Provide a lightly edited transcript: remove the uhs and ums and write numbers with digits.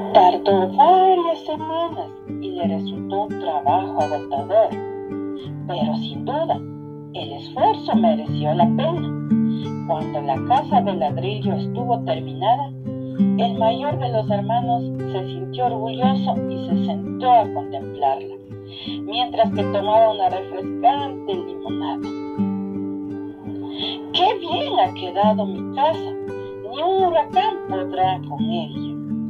Tardó varias semanas y le resultó un trabajo agotador, pero sin duda, el esfuerzo mereció la pena. Cuando la casa de ladrillo estuvo terminada, el mayor de los hermanos se sintió orgulloso y se sentó a contemplarla, mientras que tomaba una refrescante limonada. ¡Qué bien ha quedado mi casa! Ni un huracán podrá con ella.